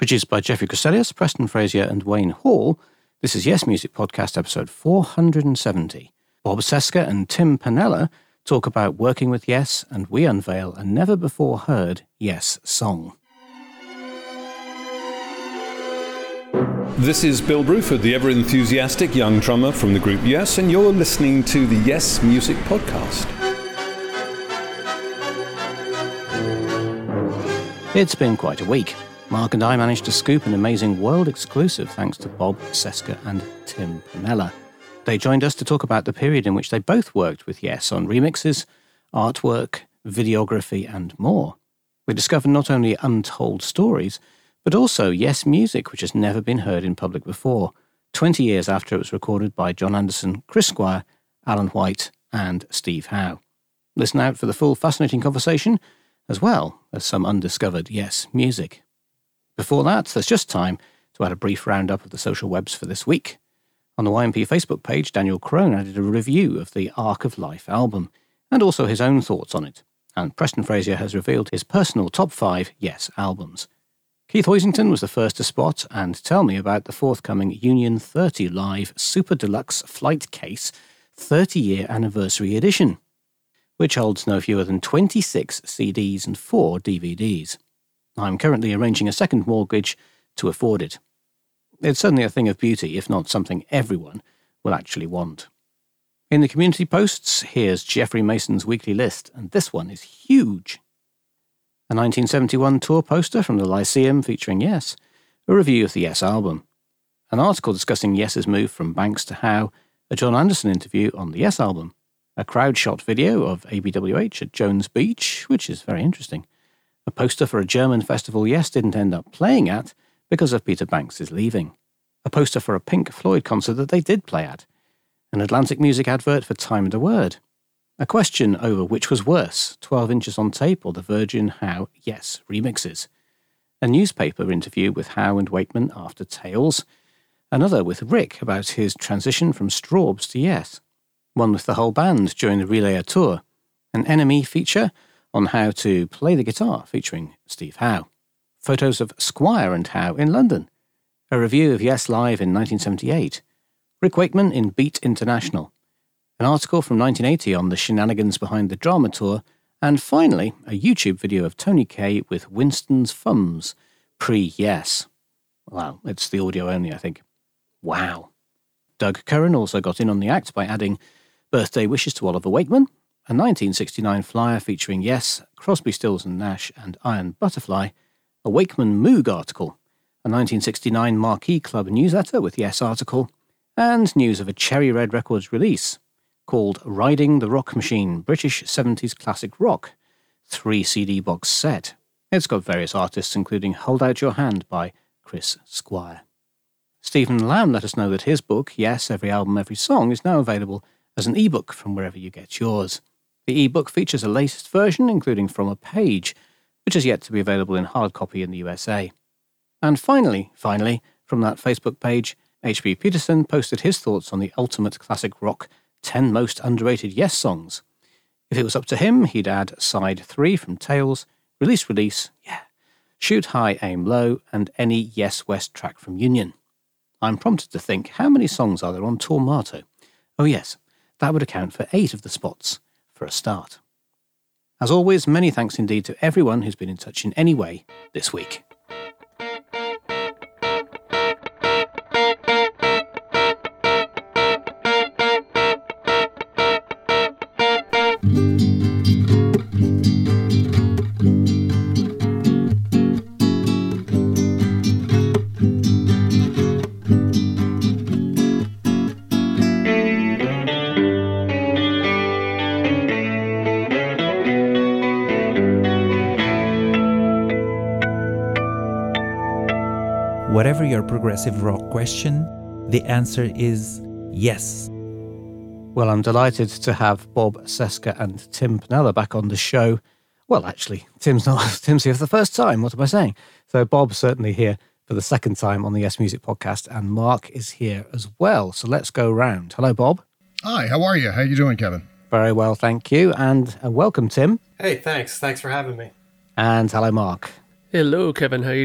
Produced by Jeffrey Costelius, Preston Frazier and Wayne Hall, this is Yes Music Podcast episode 470. Bob Cesca and Tim Panella talk about working with Yes, and we unveil a never-before-heard Yes song. This is Bill Bruford, the ever-enthusiastic young drummer from the group Yes, and you're listening to the Yes Music Podcast. It's been quite a week. Mark and I managed to scoop an amazing world exclusive thanks to Bob Cesca and Tim Panella. They joined us to talk about the period in which they both worked with Yes on remixes, artwork, videography and more. We discovered not only untold stories, but also Yes music which has never been heard in public before, 20 years after it was recorded by John Anderson, Chris Squire, Alan White and Steve Howe. Listen out for the full fascinating conversation, as well as some undiscovered Yes music. Before that, there's just time to add a brief roundup of the social webs for this week. On the YMP Facebook page, Daniel Crone added a review of the Arc of Life album, and also his own thoughts on it. And Preston Frazier has revealed his personal top 5 Yes albums. Keith Hoisington was the first to spot and tell me about the forthcoming Union 30 Live Super Deluxe Flight Case 30-year anniversary edition, which holds no fewer than 26 CDs and 4 DVDs. I'm currently arranging a second mortgage to afford it. It's certainly a thing of beauty, if not something everyone will actually want. In the community posts, here's Jeffrey Mason's weekly list, and this one is huge. A 1971 tour poster from the Lyceum featuring Yes, a review of the Yes album, an article discussing Yes's move from Banks to Howe, a John Anderson interview on the Yes album, a crowd-shot video of ABWH at Jones Beach, which is very interesting, a poster for a German festival Yes didn't end up playing at because of Peter Banks' leaving, a poster for a Pink Floyd concert that they did play at, an Atlantic Music advert for Time and a Word, a question over which was worse, 12 Inches on Tape or the Virgin Howe Yes remixes, a newspaper interview with Howe and Wakeman after Tales, another with Rick about his transition from Strawbs to Yes, one with the whole band during the Relayer tour, an NME feature on how to play the guitar featuring Steve Howe, photos of Squire and Howe in London, a review of Yes Live in 1978, Rick Wakeman in Beat International, an article from 1980 on the shenanigans behind the drama tour, and finally, a YouTube video of Tony Kaye with Winston's Fums, pre-Yes. Well, it's the audio only, I think. Wow. Doug Curran also got in on the act by adding birthday wishes to Oliver Wakeman, a 1969 flyer featuring Yes, Crosby, Stills and Nash and Iron Butterfly, a Wakeman Moog article, a 1969 Marquee Club newsletter with Yes article, and news of a Cherry Red Records release called Riding the Rock Machine, British 70s Classic Rock, 3 CD box set. It's got various artists including Hold Out Your Hand by Chris Squire. Stephen Lamb let us know that his book, Yes, Every Album, Every Song, is now available as an ebook from wherever you get yours. The ebook features a latest version, including From a Page, which is yet to be available in hard copy in the USA. And finally, from that Facebook page, H.B. Peterson posted his thoughts on the ultimate classic rock 10 most underrated Yes songs. If it was up to him, he'd add Side 3 from Tales, Release, Shoot High, Aim Low, and any Yes West track from Union. I'm prompted to think, how many songs are there on Tormato? Oh yes, that would account for 8 of the spots, for a start. As always, many thanks indeed to everyone who's been in touch in any way this week. Whatever your progressive rock question, the answer is yes. Well, I'm delighted to have Bob Cesca and Tim Panella back on the show. Well, actually, Tim's here for the first time. What am I saying? So Bob's certainly here for the second time on the Yes Music Podcast, and Mark is here as well. So let's go round. Hello, Bob. Hi, how are you? How you doing, Kevin? Very well, thank you. And welcome, Tim. Hey, thanks. Thanks for having me. And hello, Mark. Hello, Kevin. How you doing?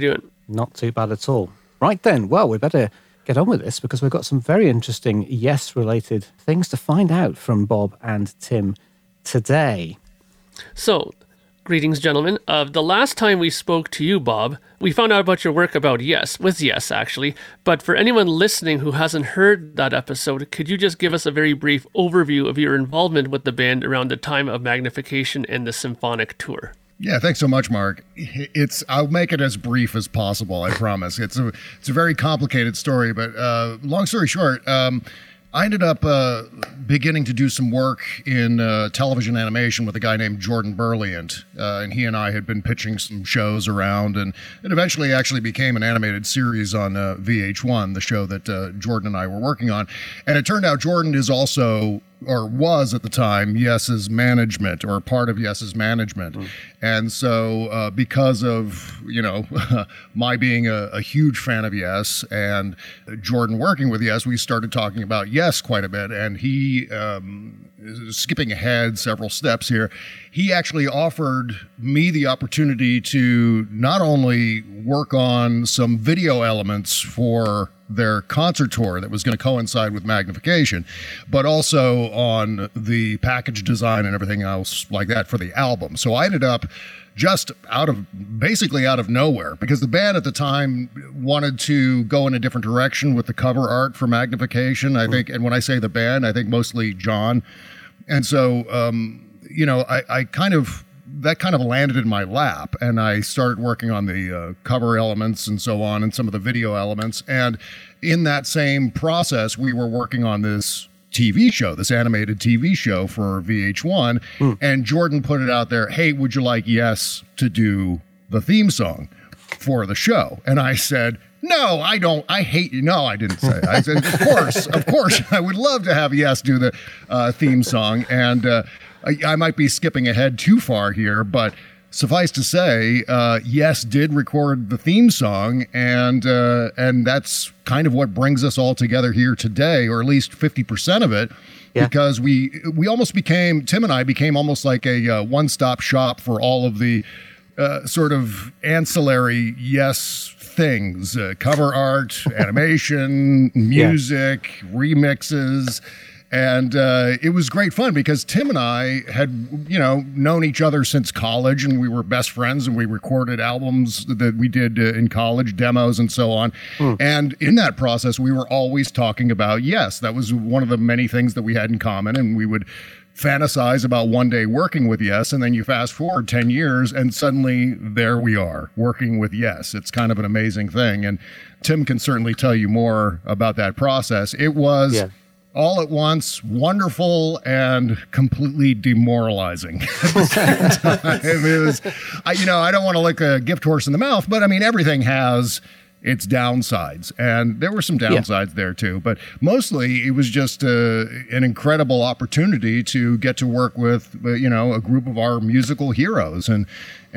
Not too bad at all. Right then, well, we better get on with this because we've got some very interesting Yes-related things to find out from Bob and Tim today. So, greetings, gentlemen. The last time we spoke to you, Bob, we found out about your work about Yes, with Yes, actually. But for anyone listening who hasn't heard that episode, could you just give us a very brief overview of your involvement with the band around the time of Magnification and the Symphonic Tour? Yeah, thanks so much, Mark. I'll make it as brief as possible, I promise. It's a very complicated story, but long story short, I ended up beginning to do some work in television animation with a guy named Jordan Burliant, and he and I had been pitching some shows around, and it eventually actually became an animated series on VH1, the show that Jordan and I were working on. And it turned out Jordan is also, or was at the time, Yes's management, or part of Yes's management. And so because of, my being a huge fan of Yes and Jordan working with Yes, we started talking about Yes quite a bit. And he, skipping ahead several steps here, he actually offered me the opportunity to not only work on some video elements for their concert tour that was going to coincide with Magnification, but also on the package design and everything else like that for the album. So I ended up just basically out of nowhere, because the band at the time wanted to go in a different direction with the cover art for Magnification, I think. And when I say the band, I think mostly John. And so, that kind of landed in my lap, and I started working on the cover elements and so on, and some of the video elements. And in that same process, we were working on this TV show, this animated TV show for VH1. And Jordan put it out there, hey, would you like Yes to do the theme song for the show? And I said, no, I don't. I hate you. No, I didn't say. I said, of course, I would love to have Yes do the theme song. And I might be skipping ahead too far here, but suffice to say, Yes did record the theme song, and that's kind of what brings us all together here today, or at least 50% of it, because we almost became, Tim and I became almost like a one-stop shop for all of the sort of ancillary Yes things, cover art, animation, music, remixes. And it was great fun because Tim and I had, known each other since college, and we were best friends, and we recorded albums that we did in college, demos and so on. And in that process, we were always talking about Yes. That was one of the many things that we had in common, and we would fantasize about one day working with Yes, and then you fast forward 10 years, and suddenly there we are, working with Yes. It's kind of an amazing thing, and Tim can certainly tell you more about that process. It was all at once wonderful and completely demoralizing at the same time. It was, I don't want to lick a gift horse in the mouth, but I mean, everything has its downsides, and there were some downsides there too, but mostly it was just an incredible opportunity to get to work with a group of our musical heroes, and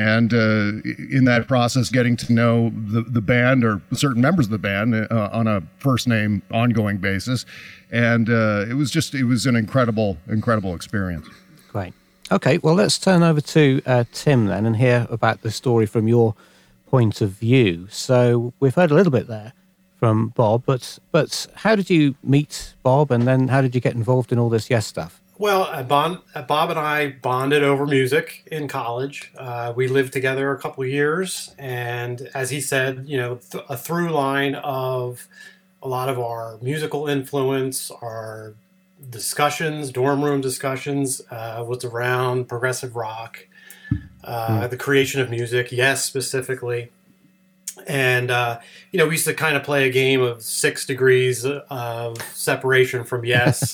in that process getting to know the band, or certain members of the band, on a first name ongoing basis, and it was an incredible experience. Great. Okay, well, let's turn over to Tim then and hear about the story from your point of view. So we've heard a little bit there from Bob, but how did you meet Bob, and then how did you get involved in all this Yes stuff? Well, Bob and I bonded over music in college. We lived together a couple of years, and as he said, a through line of a lot of our musical influence, our discussions, dorm room discussions, was around progressive rock, the creation of music, Yes specifically. And, we used to kind of play a game of 6 degrees of separation from Yes.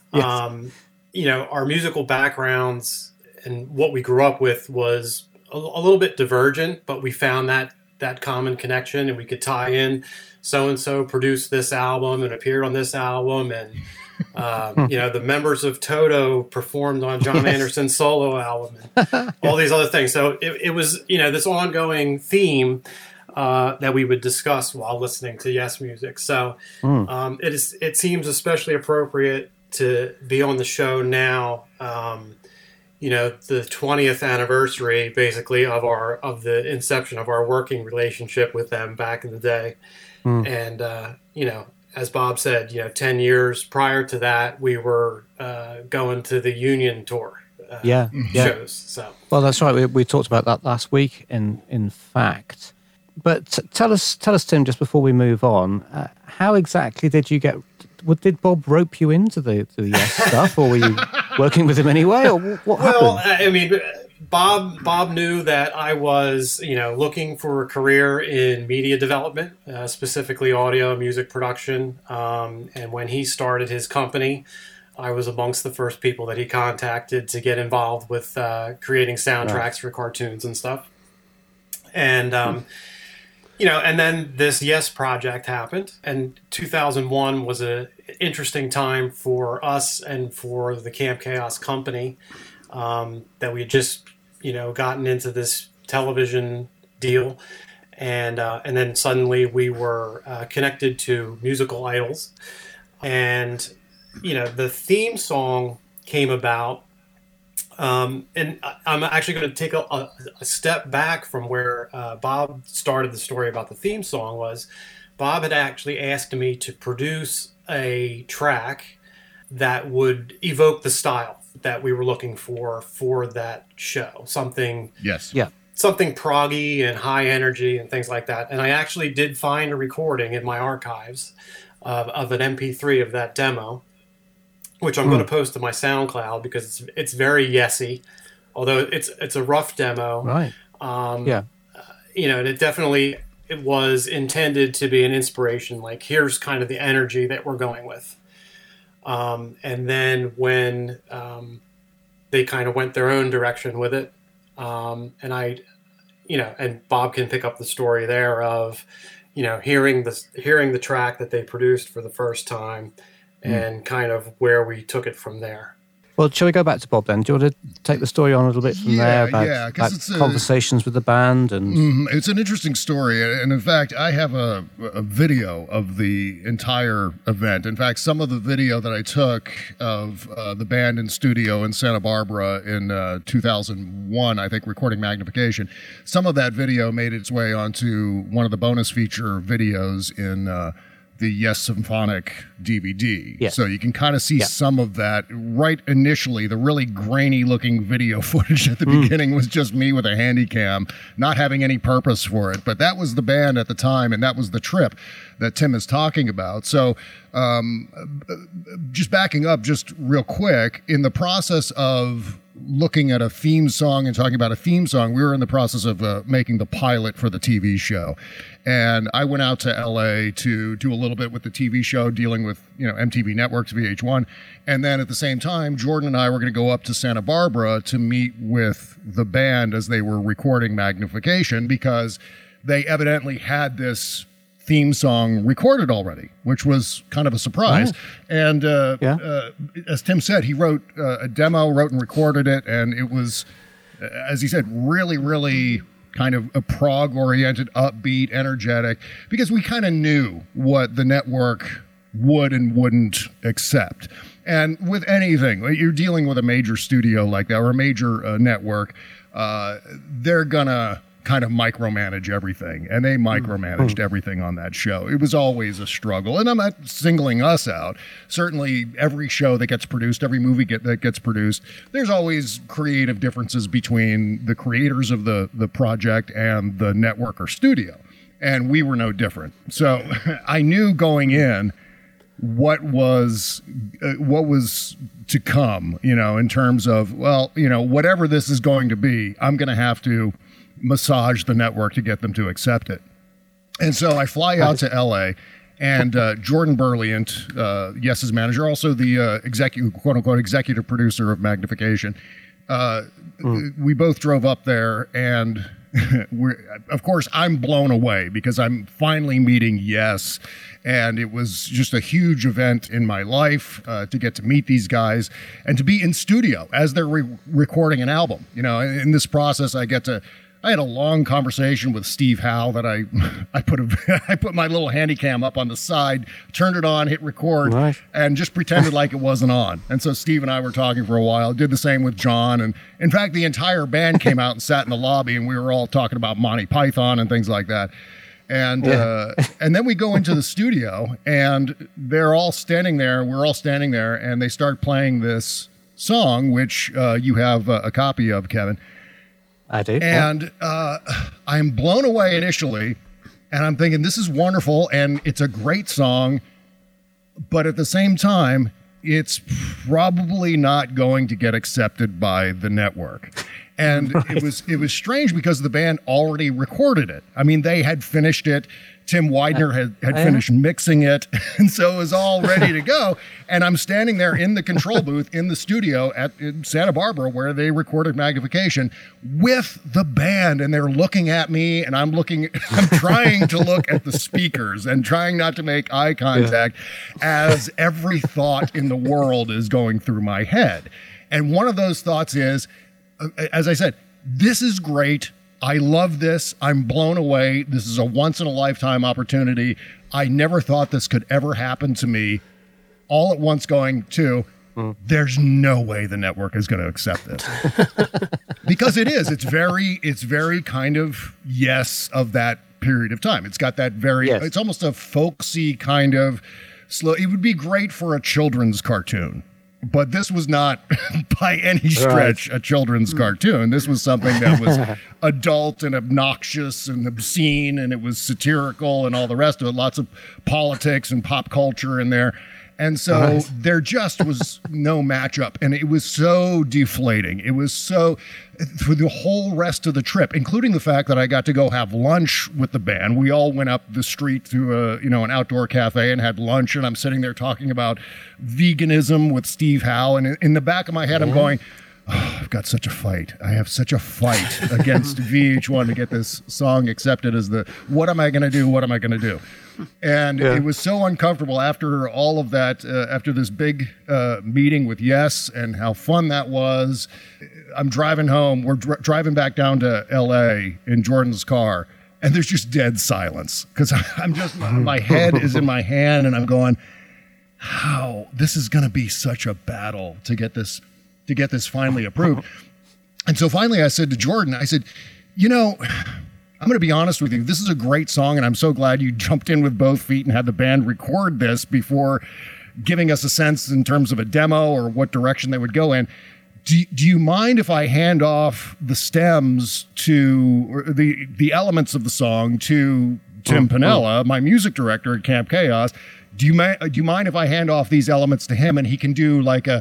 Our musical backgrounds and what we grew up with was a little bit divergent, but we found that common connection, and we could tie in so-and-so produced this album and appeared on this album, and the members of Toto performed on John Anderson's solo album, and all these other things. So it was, this ongoing theme that we would discuss while listening to Yes music. So it seems especially appropriate to be on the show now, the 20th anniversary, basically, of the inception of our working relationship with them back in the day. And, as Bob said, 10 years prior to that, we were going to the Union tour shows. So, well, that's right. We talked about that last week, in fact. But tell us, Tim, just before we move on, how exactly did you get? Did Bob rope you into the Yes stuff, or were you working with him anyway, or what happened? Well, I mean, Bob knew that I was, looking for a career in media development, specifically audio and music production. And when he started his company, I was amongst the first people that he contacted to get involved with creating soundtracks for cartoons and stuff. And, and then this Yes project happened. And 2001 was an interesting time for us and for the Camp Chaos company, that we had just, gotten into this television deal. And then suddenly we were connected to Musical Idols. And, the theme song came about. And I'm actually going to take a step back from where Bob started the story about the theme song. Was Bob had actually asked me to produce a track that would evoke the style that we were looking for that show. Something proggy and high energy and things like that. And I actually did find a recording in my archives of an MP3 of that demo, which I'm going to post to my SoundCloud because it's very Yesy, although it's a rough demo. Right. And it was intended to be an inspiration. Like, here's kind of the energy that we're going with. And then when they kind of went their own direction with it, and I, and Bob can pick up the story there of, hearing the track that they produced for the first time, and kind of where we took it from there. Well, shall we go back to Bob then? Do you want to take the story on a little bit from there about conversations with the band? And it's an interesting story. And in fact, I have a video of the entire event. In fact, some of the video that I took of the band in studio in Santa Barbara in 2001, I think, recording Magnification, some of that video made its way onto one of the bonus feature videos in the Yes Symphonic DVD. Yes. So you can kind of see some of that right initially. The really grainy looking video footage at the beginning was just me with a handy cam, not having any purpose for it. But that was the band at the time, and that was the trip that Tim is talking about. So just backing up just real quick, in the process of looking at a theme song and talking about a theme song, we were in the process of making the pilot for the TV show. And I went out to LA to do a little bit with the TV show, dealing with, MTV Networks, VH1. And then at the same time, Jordan and I were going to go up to Santa Barbara to meet with the band as they were recording Magnification, because they evidently had this theme song recorded already, which was kind of a surprise. Oh. And as Tim said, he wrote a demo, wrote and recorded it, and it was, as he said, really, really kind of a prog-oriented, upbeat, energetic, because we kind of knew what the network would and wouldn't accept. And with anything, you're dealing with a major studio like that, or a major network, they're gonna kind of micromanage everything, and they micromanaged everything on that show. It was always a struggle, and I'm not singling us out. Certainly every show that gets produced, every movie that gets produced, there's always creative differences between the creators of the project and the network or studio, and we were no different. So I knew going in what was to come, in terms of, whatever this is going to be, I'm going to have to massage the network to get them to accept it. And so I fly out to LA, and Jordan Burliant, Yes's manager, also the quote unquote executive producer of Magnification, we both drove up there, and of course I'm blown away because I'm finally meeting Yes. And it was just a huge event in my life to get to meet these guys and to be in studio as they're recording an album. In this process, I get to I had a long conversation with Steve Howe that I put my little handy cam up on the side, turned it on, hit record, and just pretended like it wasn't on. And so Steve and I were talking for a while, did the same with John. And in fact, the entire band came out and sat in the lobby, and we were all talking about Monty Python and things like that. And then we go into the studio, and they're all standing there. We're all standing there, and they start playing this song, which you have a copy of, Kevin. I do. And I'm blown away initially, and I'm thinking, this is wonderful, and it's a great song, but at the same time, it's probably not going to get accepted by the network. And it was strange because the band already recorded it. I mean, they had finished it. Tim Widener had finished mixing it. And so it was all ready to go. And I'm standing there in the control booth in the studio in Santa Barbara where they recorded Magnification with the band. And they're looking at me, and I'm trying to look at the speakers and trying not to make eye contact as every thought in the world is going through my head. And one of those thoughts is, as I said, this is great. I love this. I'm blown away. This is a once-in-a-lifetime opportunity. I never thought this could ever happen to me. All at once going to, there's no way the network is going to accept this. Because it is. It's very kind of Yes of that period of time. It's got that it's almost a folksy kind of slow. It would be great for a children's cartoon. But this was not by any stretch a children's cartoon. This was something that was adult and obnoxious and obscene, and it was satirical and all the rest of it. Lots of politics and pop culture in there. And so there just was no matchup. And it was so deflating. It was so, for the whole rest of the trip, including the fact that I got to go have lunch with the band. We all went up the street to an outdoor cafe and had lunch. And I'm sitting there talking about veganism with Steve Howe. And in the back of my head, I'm going, I've got such a fight. I have such a fight against VH1 to get this song accepted as what am I going to do? What am I going to do? And it was so uncomfortable after all of that, after this big meeting with Yes and how fun that was. I'm driving home. We're driving back down to LA in Jordan's car, and there's just dead silence because I'm just, my head is in my hand, and I'm going, how? This is going to be such a battle to get this finally approved. And so finally I said to Jordan, I said, I'm going to be honest with you. This is a great song, and I'm so glad you jumped in with both feet and had the band record this before giving us a sense in terms of a demo or what direction they would go in. Do you mind if I hand off the stems or the elements of the song to Tim Piniella, my music director at Camp Chaos? Do you mind if I hand off these elements to him, and he can do like kind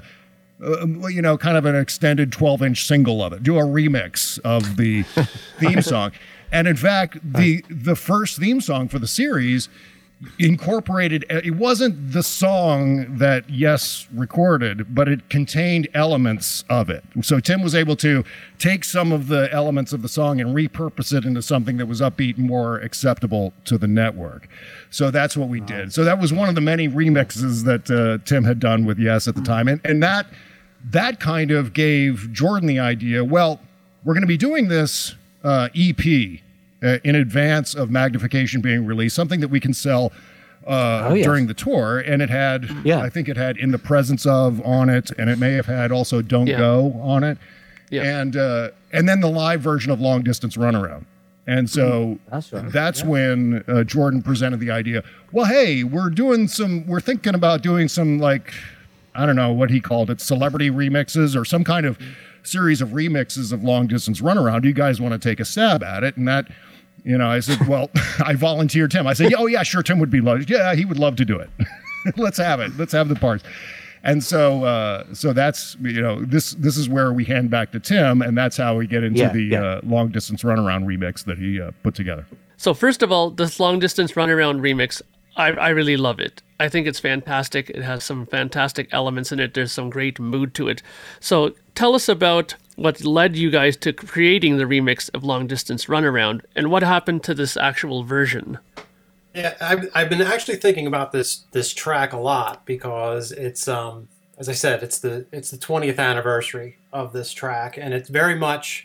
of an extended 12-inch single of it, do a remix of the theme song? And in fact, the first theme song for the series incorporated, it wasn't the song that Yes recorded, but it contained elements of it. So Tim was able to take some of the elements of the song and repurpose it into something that was upbeat and more acceptable to the network. So that's what we did. So that was one of the many remixes that Tim had done with Yes at the time. And that kind of gave Jordan the idea, well, we're going to be doing this EP in advance of Magnification being released, something that we can sell during the tour. And it had, I think it had In the Presence Of on it, and it may have had also Don't Go on it. Yeah. And then the live version of Long Distance Runaround. And so that's when Jordan presented the idea, well, hey, we're thinking about doing some, like, I don't know what he called it, celebrity remixes or some kind of series of remixes of Long Distance Runaround. Do you guys want to take a stab at it? And that, I said, well, I volunteered Tim. I said, oh yeah, sure. Tim would be loved. Yeah, he would love to do it. Let's have it. Let's have the parts. And so that's, this is where we hand back to Tim, and that's how we get into the Long Distance Runaround remix that he put together. So first of all, this Long Distance Runaround remix, I really love it. I think it's fantastic. It has some fantastic elements in it. There's some great mood to it. So tell us about what led you guys to creating the remix of Long Distance Runaround, and what happened to this actual version. Yeah, I've been actually thinking about this track a lot because it's as I said, it's the 20th anniversary of this track, and it's very much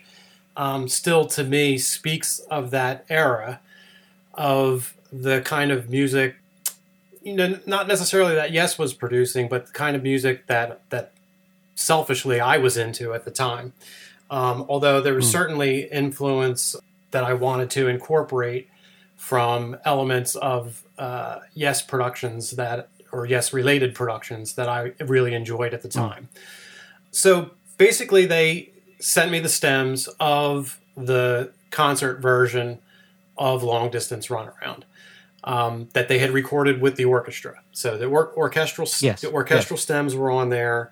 still to me speaks of that era of the kind of music, not necessarily that Yes was producing, but the kind of music that selfishly I was into at the time. Although there was certainly influence that I wanted to incorporate from elements of Yes productions or Yes related productions that I really enjoyed at the time. So basically they sent me the stems of the concert version of Long Distance Runaround that they had recorded with the orchestra. So the orchestral stems were on there.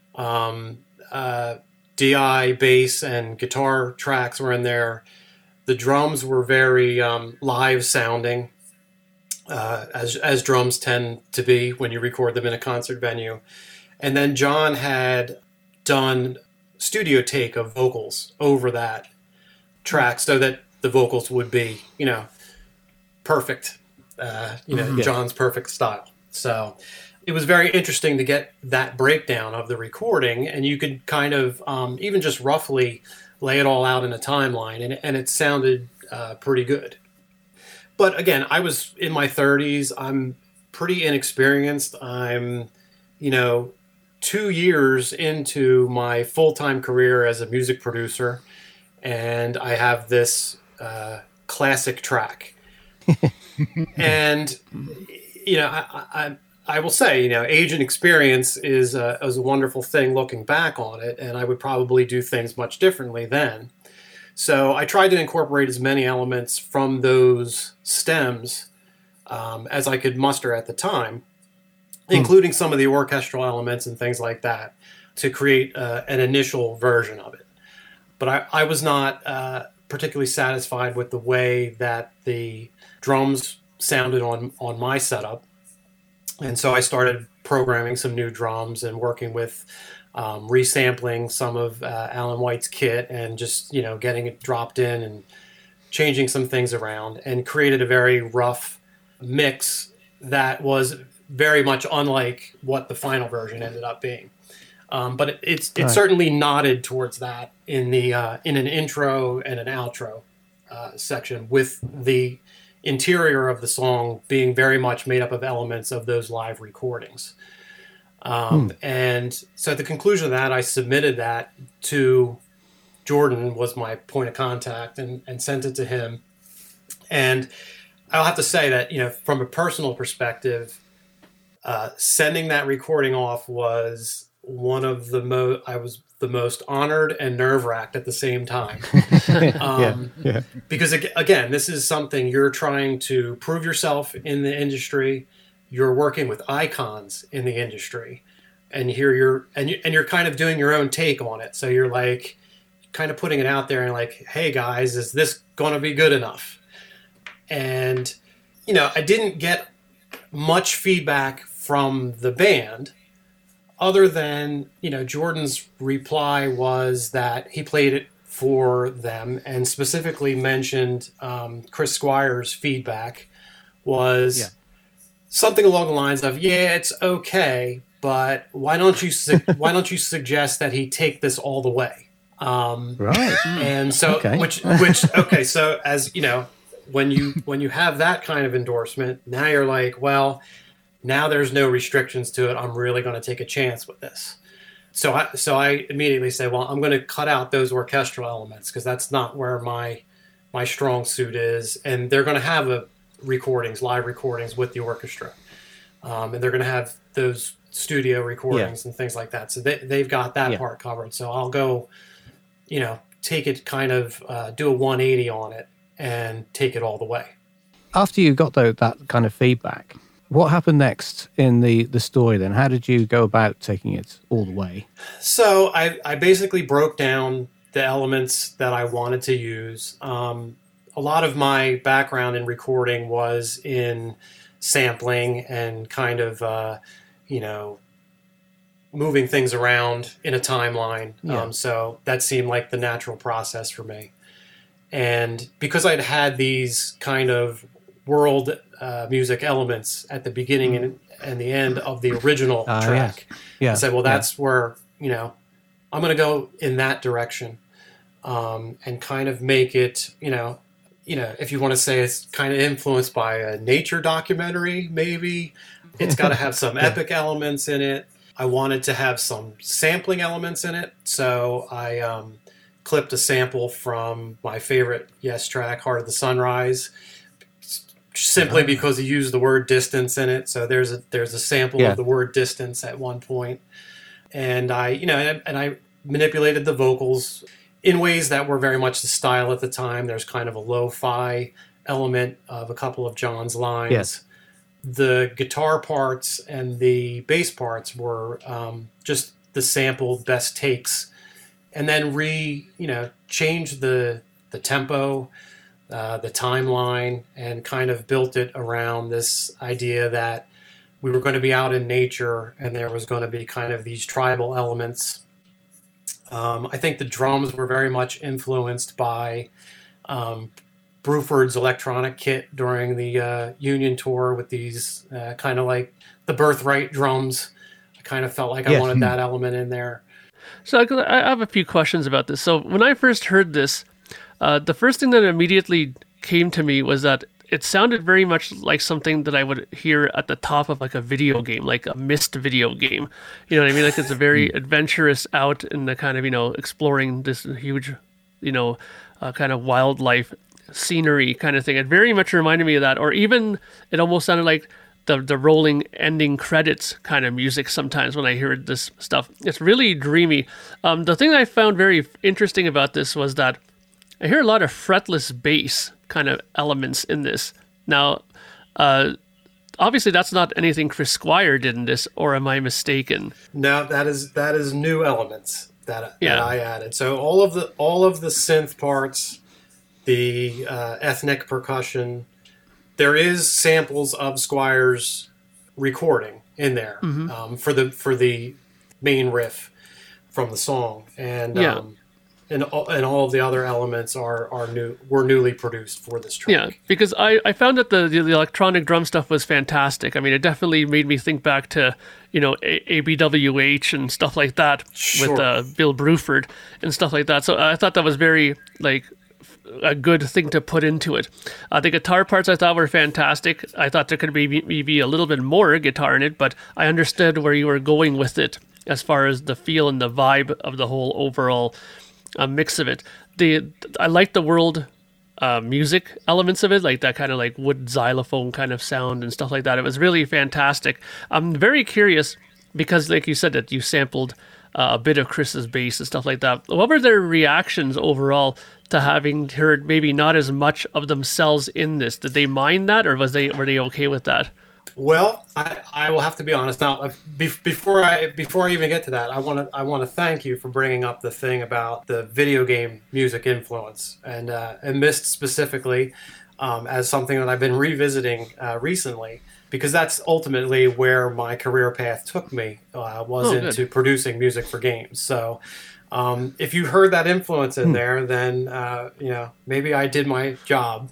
DI, bass, and guitar tracks were in there. The drums were very live sounding, as drums tend to be when you record them in a concert venue. And then John had done studio take of vocals over that track so that the vocals would be, perfect, John's perfect style. So it was very interesting to get that breakdown of the recording, and you could kind of even just roughly lay it all out in a timeline, and it sounded pretty good. But again, I was in my 30s. I'm pretty inexperienced. I'm, 2 years into my full-time career as a music producer, and I have this classic track. And, I will say, age and experience is a wonderful thing looking back on it, and I would probably do things much differently then. So I tried to incorporate as many elements from those stems as I could muster at the time, including some of the orchestral elements and things like that, to create an initial version of it. But I was not particularly satisfied with the way that the drums sounded on my setup. And so I started programming some new drums and working with resampling some of Alan White's kit and just, getting it dropped in and changing some things around, and created a very rough mix that was very much unlike what the final version ended up being. But it certainly nodded towards that in an intro and an outro section, with the interior of the song being very much made up of elements of those live recordings. And so at the conclusion of that, I submitted that to Jordan, was my point of contact, and sent it to him. And I'll have to say that, from a personal perspective, sending that recording off was one of I was the most honored and nerve-wracked at the same time. Because again, this is something you're trying to prove yourself in the industry. You're working with icons in the industry, and here you're kind of doing your own take on it. So you're like kind of putting it out there and like, hey guys, is this going to be good enough? And, I didn't get much feedback from the band, other than, Jordan's reply was that he played it for them, and specifically mentioned Chris Squire's feedback was something along the lines of, it's okay, but why don't you suggest that he take this all the way? Right. And so, so as when you have that kind of endorsement, now you're like, well, now there's no restrictions to it. I'm really going to take a chance with this. So I immediately say, well, I'm going to cut out those orchestral elements, because that's not where my strong suit is. And they're going to have live recordings with the orchestra. And they're going to have those studio recordings and things like that. So they've got that part covered. So I'll go, take it kind of, do a 180 on it and take it all the way. After you got that kind of feedback, what happened next in the story then? How did you go about taking it all the way? So I basically broke down the elements that I wanted to use. A lot of my background in recording was in sampling and kind of, moving things around in a timeline. So that seemed like the natural process for me. And because I'd had these kind of world music elements at the beginning and the end of the original track, I said, well, that's where, I'm going to go in that direction. and kind of make it, if you want to say it's kind of influenced by a nature documentary, maybe. It's got to have some epic elements in it. I wanted to have some sampling elements in it, so I clipped a sample from my favorite Yes track, Heart of the Sunrise, simply because he used the word distance in it. So there's a sample of the word distance at one point. And I manipulated the vocals in ways that were very much the style at the time. There's kind of a lo-fi element of a couple of John's lines. Yes. The guitar parts and the bass parts were just the sampled best takes, and then changed the tempo, the timeline, and kind of built it around this idea that we were going to be out in nature and there was going to be kind of these tribal elements. I think the drums were very much influenced by Bruford's electronic kit during the Union tour with these kind of like the Birthright drums. I kind of felt like I wanted that element in there. So I have a few questions about this. So when I first heard this, the first thing that immediately came to me was that it sounded very much like something that I would hear at the top of like a video game, like a Myst video game. You know what I mean? Like it's a very adventurous out in the kind of, exploring this huge, kind of wildlife scenery kind of thing. It very much reminded me of that, or even it almost sounded like the rolling ending credits kind of music sometimes when I heard this stuff. It's really dreamy. The thing I found very interesting about this was that I hear a lot of fretless bass kind of elements in this. Now, obviously that's not anything Chris Squire did in this, or am I mistaken? No, that is new elements that I added. So all of the synth parts, the ethnic percussion, there is samples of Squire's recording in there for the main riff from the song, and all of the other elements were newly produced for this track. Yeah, because I found that the electronic drum stuff was fantastic. I mean, it definitely made me think back to ABWH and stuff like that with Bill Bruford and stuff like that. So I thought that was very a good thing to put into it. The guitar parts I thought were fantastic. I thought there could be maybe a little bit more guitar in it, but I understood where you were going with it as far as the feel and the vibe of the whole overall mix of it. I like the world music elements of it, like that kind of like wood xylophone kind of sound and stuff like that. It was really fantastic. I'm very curious because, like you said, that you sampled a bit of Chris's bass and stuff like that. What were their reactions overall to having heard maybe not as much of themselves in this? Did they mind that, or were they okay with that? Well, I will have to be honest now. Before I even get to that, I want to thank you for bringing up the thing about the video game music influence and Myst specifically as something that I've been revisiting recently, because that's ultimately where my career path took me, into producing music for games. So if you heard that influence in there, then maybe I did my job.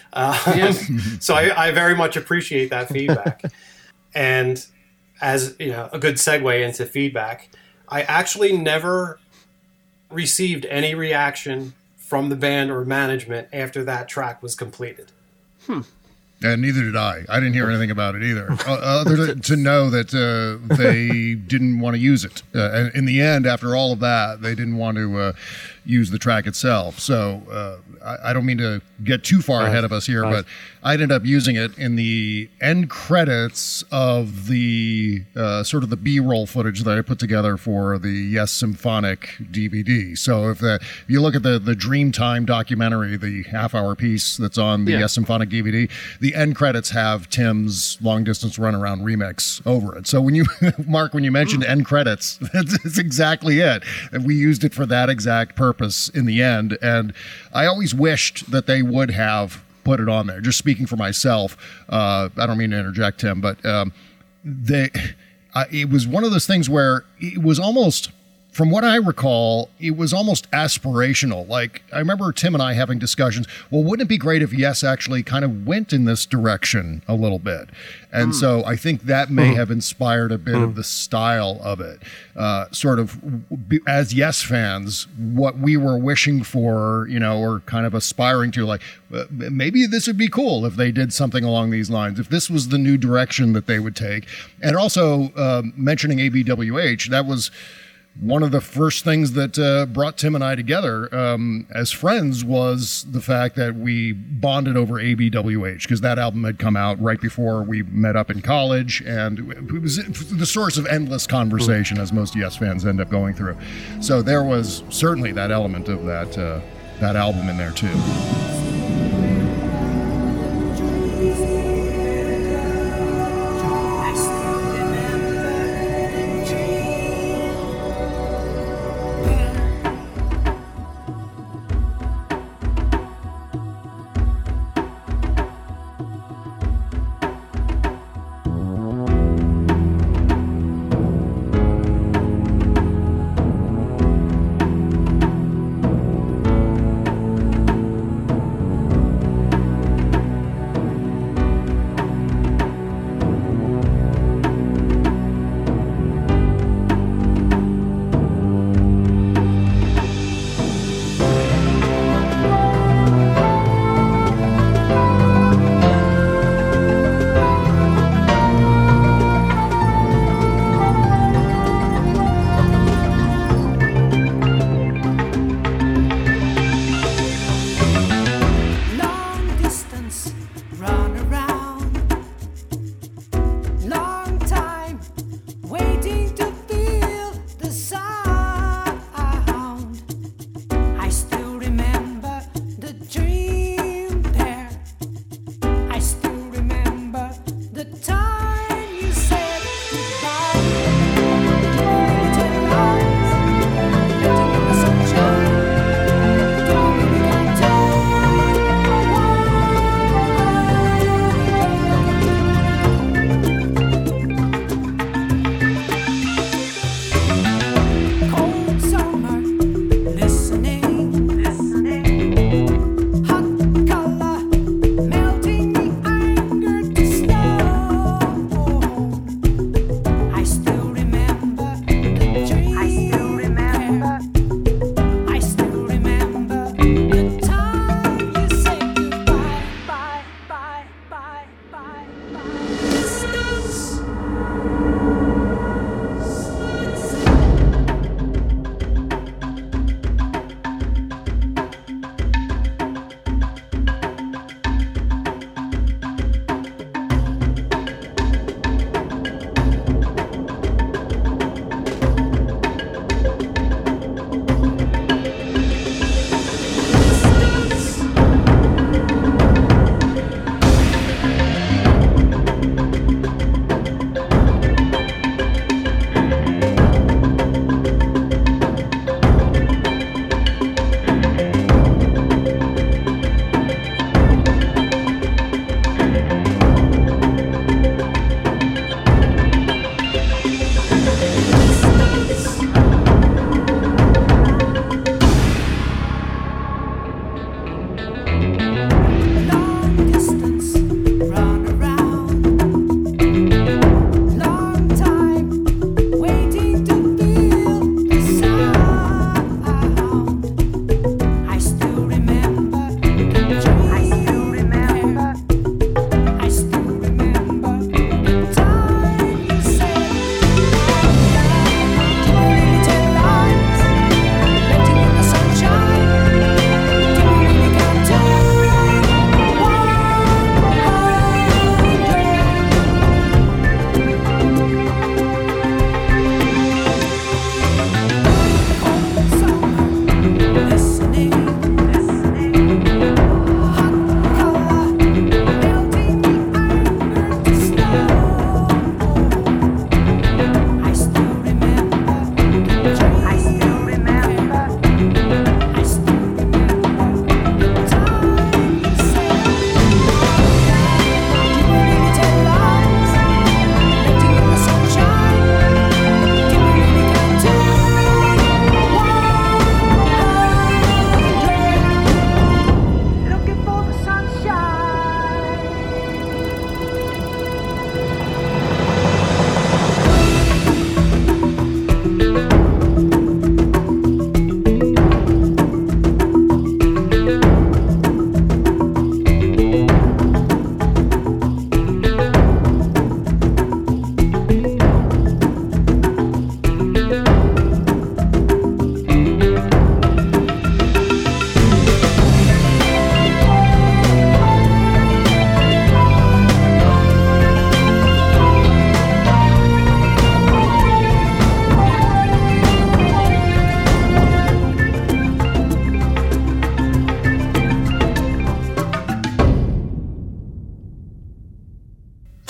So I very much appreciate that feedback. And as a good segue into feedback, I actually never received any reaction from the band or management after that track was completed. And neither did I. I didn't hear anything about it either, other than to know that they didn't want to use it. And in the end, after all of that, they didn't want to use the track itself. So I don't mean to get too far ahead of us here, but I ended up using it in the end credits of the sort of the B-roll footage that I put together for the Yes Symphonic DVD. So if you look at the Dreamtime documentary, the half-hour piece that's on the Yes Symphonic DVD, the end credits have Tim's Long Distance Runaround remix over it. So when you, Mark, when you mentioned end credits, that's exactly it. And we used it for that exact purpose in the end. And I always wished that they would have put it on there. Just speaking for myself, I don't mean to interject, Tim, but it was one of those things where it was almost from what I recall, it was almost aspirational. Like, I remember Tim and I having discussions, well, wouldn't it be great if Yes actually kind of went in this direction a little bit? And so I think that may have inspired a bit of the style of it. Sort of, as Yes fans, what we were wishing for, or kind of aspiring to, like, maybe this would be cool if they did something along these lines, if this was the new direction that they would take. And also, mentioning ABWH, that was one of the first things that brought Tim and I together as friends, was the fact that we bonded over ABWH, because that album had come out right before we met up in college, and it was the source of endless conversation, as most Yes fans end up going through. So there was certainly that element of that album in there too.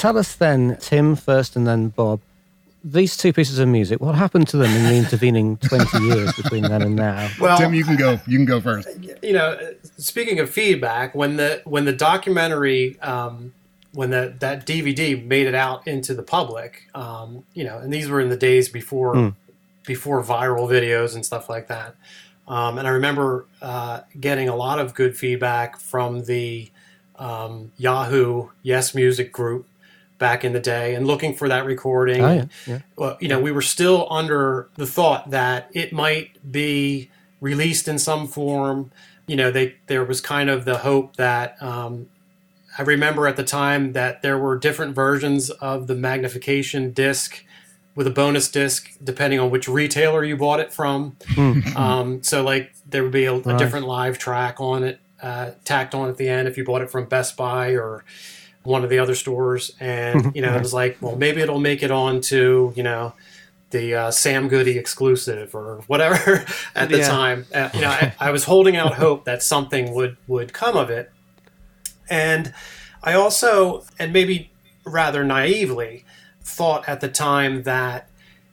tell us then, Tim first and then Bob, these two pieces of music, what happened to them in the intervening 20 years between then and now? Well, Tim, you can go first. Speaking of feedback, when the documentary, when that DVD made it out into the public, and these were in the days before viral videos and stuff like that. And I remember getting a lot of good feedback from the Yahoo Yes Music group back in the day, and looking for that recording. Oh, yeah. Well, we were still under the thought that it might be released in some form. There was kind of the hope that I remember at the time that there were different versions of the magnification disc with a bonus disc depending on which retailer you bought it from. So like there would be a different live track on it, tacked on at the end if you bought it from Best Buy or one of the other stores. And, it was like, well, maybe it'll make it on to, the Sam Goody exclusive or whatever at the time. I was holding out hope that something would come of it. And I also, and maybe rather naively, thought at the time that,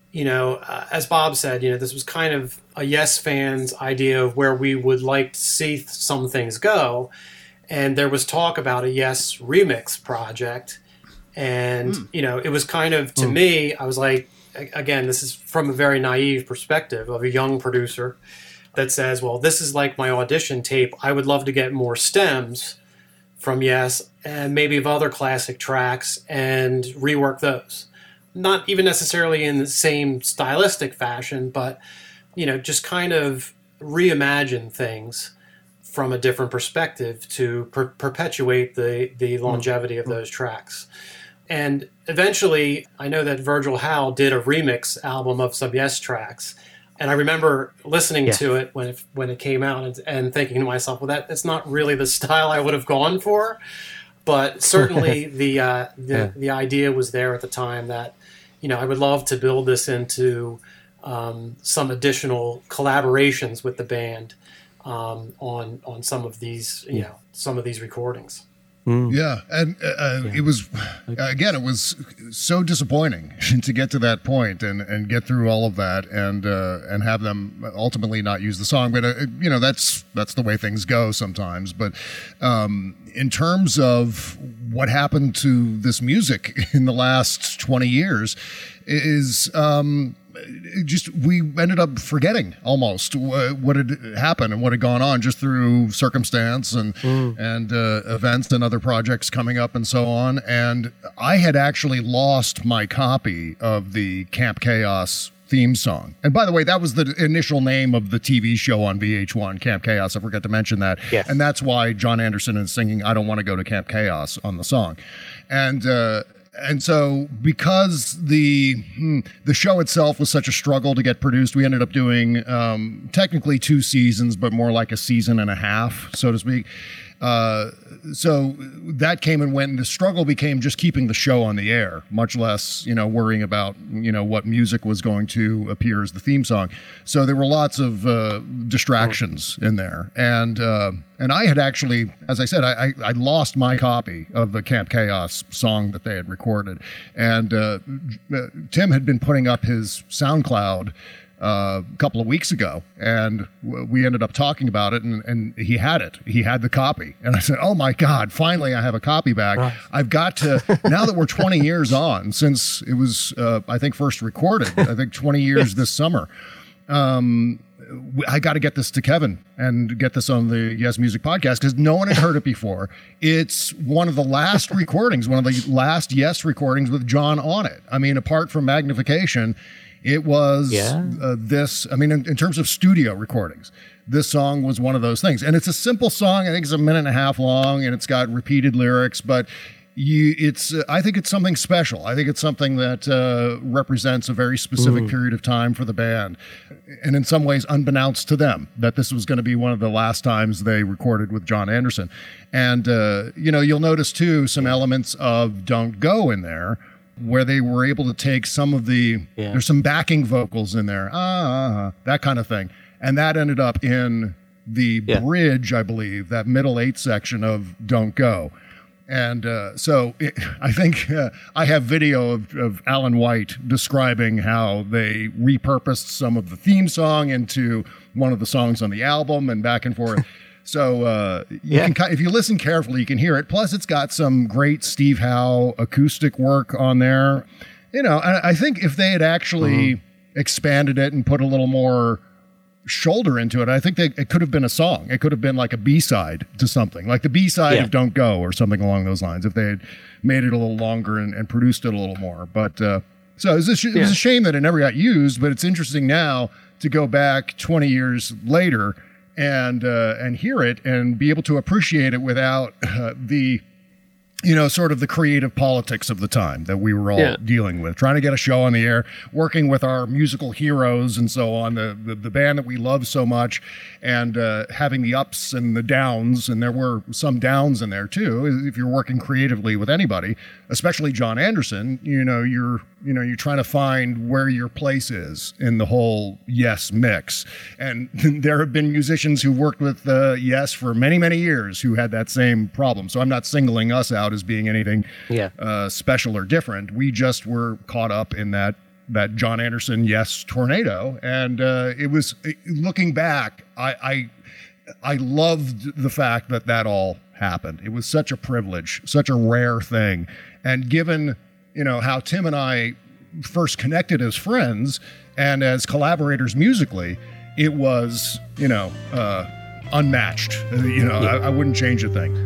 as Bob said, this was kind of a Yes fans' idea of where we would like to see some things go. And there was talk about a Yes remix project. And, it was kind of, to me, I was like, again, this is from a very naive perspective of a young producer that says, well, this is like my audition tape. I would love to get more stems from Yes and maybe of other classic tracks and rework those. Not even necessarily in the same stylistic fashion, but, just kind of reimagine things from a different perspective to perpetuate the longevity of those tracks. And eventually, I know that Virgil Howe did a remix album of some Yes tracks. And I remember listening to it when it came out and thinking to myself, well, that's not really the style I would have gone for. But certainly the idea was there at the time that, I would love to build this into some additional collaborations with the band on some of these, some of these recordings. Yeah, and it was, again, it was so disappointing to get to that point and get through all of that and have them ultimately not use the song. But, that's the way things go sometimes. But in terms of what happened to this music in the last 20 years is... we ended up forgetting almost what had happened and what had gone on just through circumstance and events and other projects coming up and so on. And I had actually lost my copy of the Camp Chaos theme song. And by the way, that was the initial name of the TV show on VH1, Camp Chaos. I forgot to mention that. Yes. And that's why John Anderson is singing "I Don't Want to Go to Camp Chaos" on the song. And so because the show itself was such a struggle to get produced, we ended up doing technically 2 seasons, but more like a season and a half, so to speak. So that came and went, and the struggle became just keeping the show on the air, much less, worrying about, what music was going to appear as the theme song. So there were lots of distractions in there. And I had actually, as I said, I lost my copy of the Camp Chaos song that they had recorded. And Tim had been putting up his SoundCloud a couple of weeks ago, and we ended up talking about it, and he had it. He had the copy. And I said, oh my God, finally I have a copy back. Right. I've got to, now that we're 20 years on, since it was, I think, first recorded, 20 years this summer, I got to get this to Kevin and get this on the Yes Music podcast because no one had heard it before. It's one of the last recordings, one of the last Yes recordings with John on it. I mean, apart from Magnification, it was this, I mean, in terms of studio recordings, this song was one of those things. And it's a simple song. I think it's 1.5 minutes long, and it's got repeated lyrics, but I think it's something special. I think it's something that represents a very specific period of time for the band. And in some ways, unbeknownst to them, that this was going to be one of the last times they recorded with John Anderson. And, you'll notice, too, some elements of Don't Go in there, where they were able to take some of there's some backing vocals in there, that kind of thing. And that ended up in the bridge, I believe, that middle 8 section of Don't Go. And I think I have video of Alan White describing how they repurposed some of the theme song into one of the songs on the album and back and forth. So you can, if you listen carefully, you can hear it. Plus, it's got some great Steve Howe acoustic work on there. You know, I think if they had actually expanded it and put a little more shoulder into it, I think it could have been a song. It could have been like a B-side to something, like the B-side of Don't Go or something along those lines, if they had made it a little longer and produced it a little more. But so it was a shame that it never got used, but it's interesting now to go back 20 years later and hear it and be able to appreciate it without the sort of the creative politics of the time that we were all dealing with, trying to get a show on the air, working with our musical heroes and so on, the band that we love so much, and having the ups and the downs. And there were some downs in there too. If you're working creatively with anybody, especially John Anderson, you're trying to find where your place is in the whole Yes mix. And there have been musicians who worked with Yes for many, many years who had that same problem. So I'm not singling us out as being anything special or different. We just were caught up in that John Anderson Yes tornado. And it was, looking back, I loved the fact that all happened. It was such a privilege, such a rare thing. And given how Tim and I first connected as friends and as collaborators musically, it was, unmatched. I wouldn't change a thing.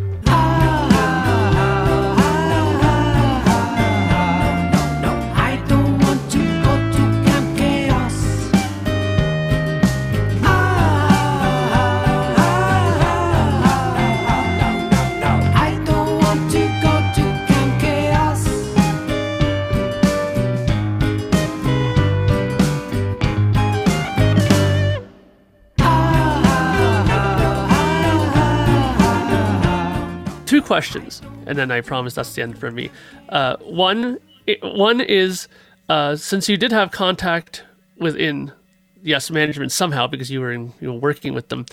Two questions, and then I promise that's the end for me. One is, since you did have contact within Yes management somehow because you were working with them,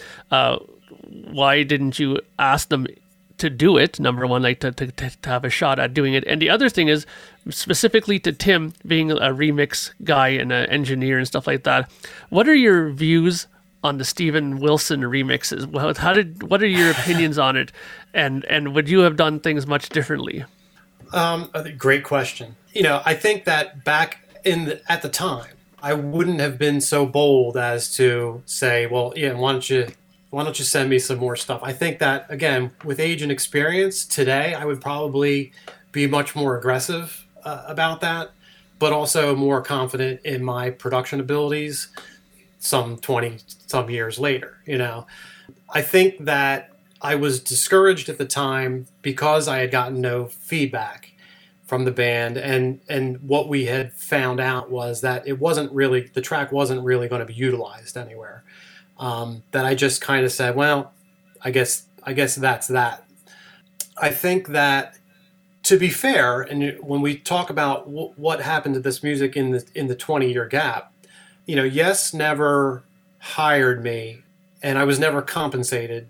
why didn't you ask them to do it? Number one, like to have a shot at doing it. And the other thing is, specifically to Tim, being a remix guy and an engineer and stuff like that, what are your views on the Steven Wilson remixes? What are your opinions on it? And would you have done things much differently? Great question. I think that back at the time, I wouldn't have been so bold as to say, well, why don't you send me some more stuff? I think that, again, with age and experience today, I would probably be much more aggressive about that, but also more confident in my production abilities some 20 some years later. I think that I was discouraged at the time because I had gotten no feedback from the band, and what we had found out was that the track wasn't really going to be utilized anywhere. That I just kind of said, well, I guess that's that. I think that, to be fair, and when we talk about what happened to this music in the 20-year gap, Yes never hired me, and I was never compensated,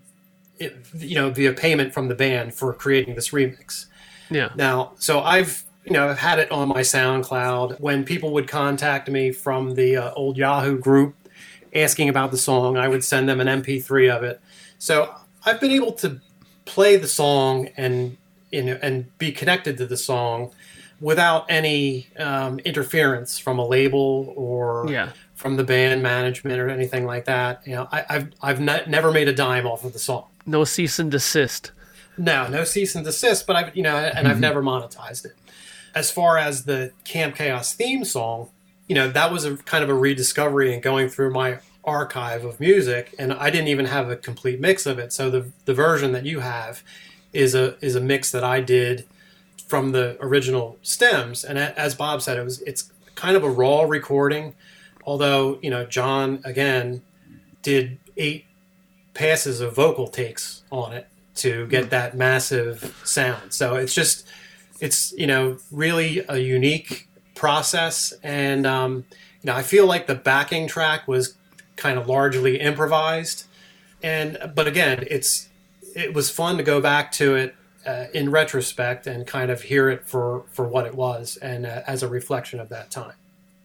via payment from the band for creating this remix. Yeah. Now, so I've had it on my SoundCloud. When people would contact me from the old Yahoo group asking about the song, I would send them an MP3 of it. So I've been able to play the song and be connected to the song without any interference from a label or from the band management or anything like that. I've never made a dime off of the song. No cease and desist. No cease and desist. But I've never monetized it. As far as the Camp Chaos theme song, that was a kind of a rediscovery and going through my archive of music, and I didn't even have a complete mix of it. So the version that you have is a mix that I did from the original stems. And as Bob said, it's kind of a raw recording, although, John, again, did 8 passes of vocal takes on it to get that massive sound. So it's really a unique process. And, I feel like the backing track was kind of largely improvised. But again, it was fun to go back to it in retrospect and kind of hear it for what it was and as a reflection of that time.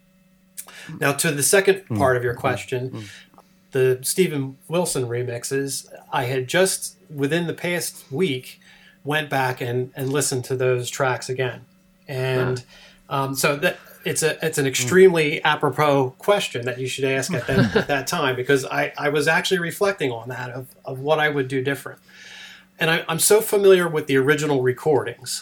Now, to the second part of your question, the Steven Wilson remixes, I had just, within the past week, went back and listened to those tracks again. And so that it's an extremely apropos question that you should ask at that time, because I was actually reflecting on that of what I would do different. And I'm so familiar with the original recordings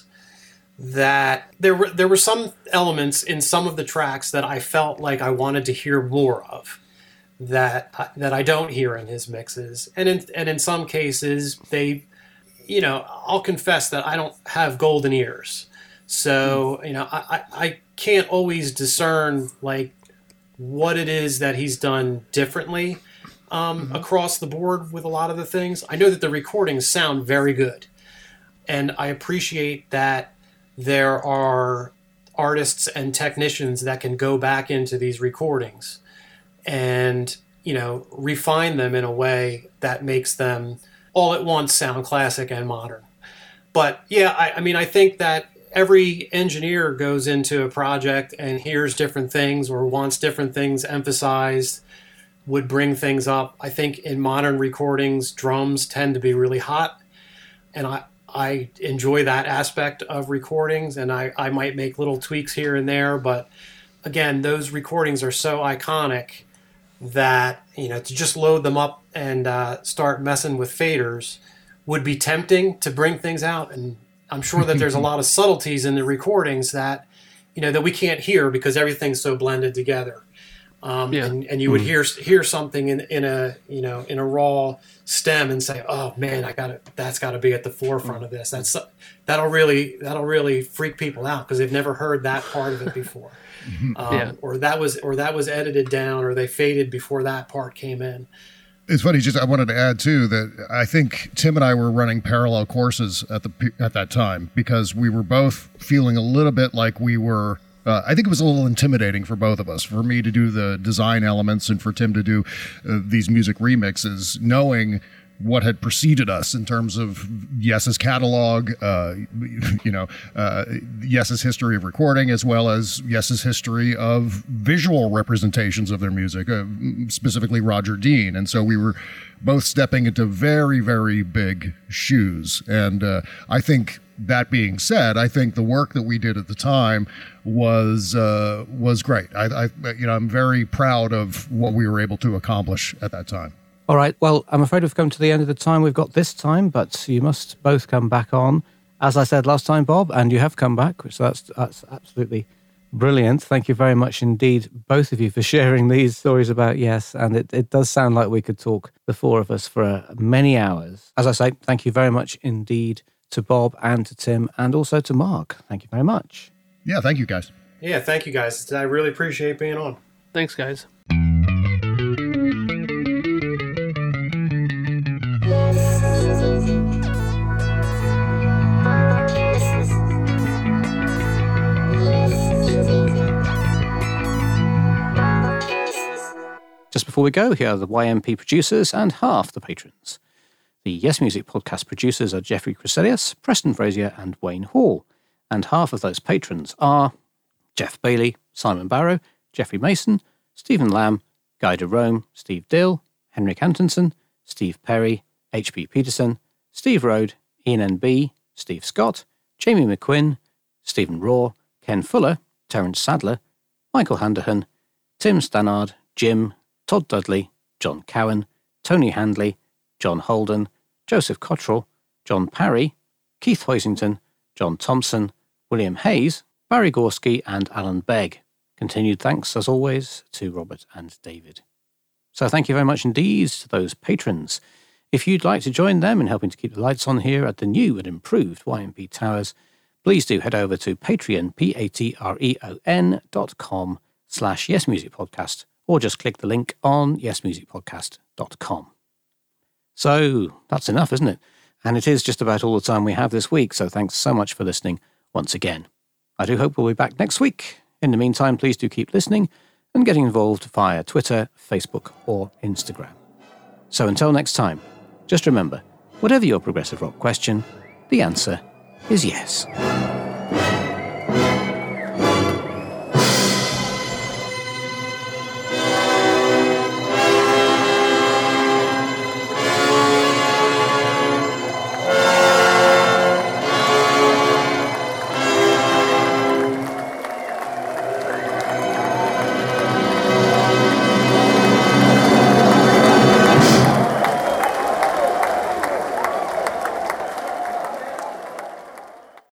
that there were some elements in some of the tracks that I felt like I wanted to hear more of, that I don't hear in his mixes, and in some cases they, I'll confess that I don't have golden ears, so I can't always discern like what it is that he's done differently across the board with a lot of the things. I know that the recordings sound very good, and I appreciate that there are artists and technicians that can go back into these recordings and, refine them in a way that makes them all at once sound classic and modern. But yeah, I think that every engineer goes into a project and hears different things or wants different things emphasized, would bring things up. I think in modern recordings, drums tend to be really hot, and I enjoy that aspect of recordings, and I might make little tweaks here and there, but again, those recordings are so iconic that, to just load them up and start messing with faders would be tempting to bring things out. And I'm sure that there's a lot of subtleties in the recordings that, that we can't hear because everything's so blended together. And you would hear something in a raw stem and say, "Oh man, that's got to be at the forefront of this." That'll really freak people out because they've never heard that part of it before, or that was edited down, or they faded before that part came in. It's funny. I wanted to add too that I think Tim and I were running parallel courses at that time, because we were both feeling a little bit like we were. I think it was a little intimidating for both of us, for me to do the design elements and for Tim to do these music remixes, knowing what had preceded us in terms of Yes's catalog, Yes's history of recording, as well as Yes's history of visual representations of their music, specifically Roger Dean. And so we were both stepping into very, very big shoes. And I think, that being said, I think the work that we did at the time was great. I'm very proud of what we were able to accomplish at that time. All right. Well, I'm afraid we've come to the end of the time we've got this time, but you must both come back on. As I said last time, Bob, and you have come back, so that's absolutely brilliant. Thank you very much indeed, both of you, for sharing these stories about Yes. And it does sound like we could talk, the four of us, for many hours. As I say, thank you very much indeed to Bob and to Tim, and also to Mark. Thank you very much. Yeah, thank you, guys. Yeah, thank you, guys. I really appreciate being on. Thanks, guys. Just before we go, here are the YMP producers and half the patrons. The Yes Music podcast producers are Jeffrey Chryselius, Preston Frazier, and Wayne Hall. And half of those patrons are Jeff Bailey, Simon Barrow, Jeffrey Mason, Stephen Lamb, Guy de Rome, Steve Dill, Henrik Antonsen, Steve Perry, H.P. Peterson, Steve Rode, Ian N.B., Steve Scott, Jamie McQuinn, Stephen Raw, Ken Fuller, Terence Sadler, Michael Handahan, Tim Stannard, Jim, Todd Dudley, John Cowan, Tony Handley, John Holden, Joseph Cottrell, John Parry, Keith Hoisington, John Thompson, William Hayes, Barry Gorski, and Alan Begg. Continued thanks, as always, to Robert and David. So thank you very much indeed to those patrons. If you'd like to join them in helping to keep the lights on here at the new and improved YMP Towers, please do head over to Patreon, patreon.com/yesmusicpodcast, or just click the link on yesmusicpodcast.com. So that's enough, isn't it? And it is just about all the time we have this week, so thanks so much for listening once again. I do hope we'll be back next week. In the meantime, please do keep listening and getting involved via Twitter, Facebook, or Instagram. So until next time, just remember, whatever your progressive rock question, The answer is yes.